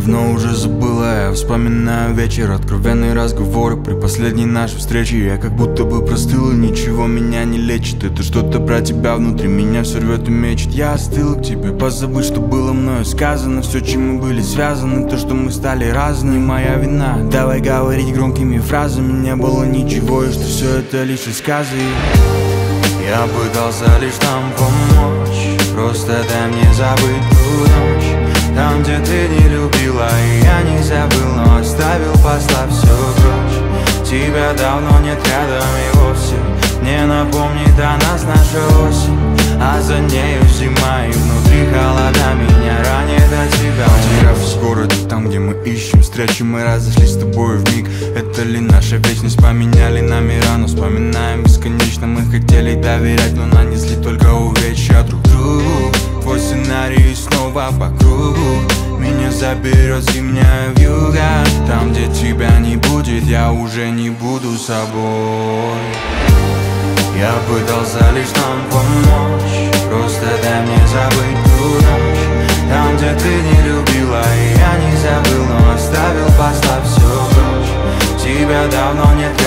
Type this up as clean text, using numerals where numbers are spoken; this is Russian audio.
давно уже забыла. Я вспоминаю вечер, откровенные разговоры при последней нашей встрече. Я как будто бы простыл, и ничего меня не лечит. Это что-то про тебя внутри меня все рвет и мечет. Я остыл к тебе, позабыть, что было мною сказано. Все, чем мы были связаны, то, что мы стали разные. Моя вина, давай говорить громкими фразами. Не было ничего, и что все это лишь рассказы. Я пытался лишь нам помочь, просто дай мне забыть ту ночь, там, где ты не любила, и я не забыл, но оставил, послав все прочь. Тебя давно нет рядом и вовсе не напомнит о нас наша осень, а за нею зима, и внутри холода меня ранит от тебя. Потерявшись в городе, там, где мы ищем встречи, мы разошлись с тобой вмиг. Это ли наша вечность, поменяли номера, но вспоминаем бесконечно. Мы хотели доверять, но нанесли только увечья друг другу. Твой сценарий снова по кругу, меня заберет зимняя вьюга. Там, где тебя не будет, я уже не буду собой. Я пытался лишь нам помочь, просто дай мне забыть ту ночь, там, где ты не любила, и я не забыл, но оставил, послав все прочь. Тебя давно нет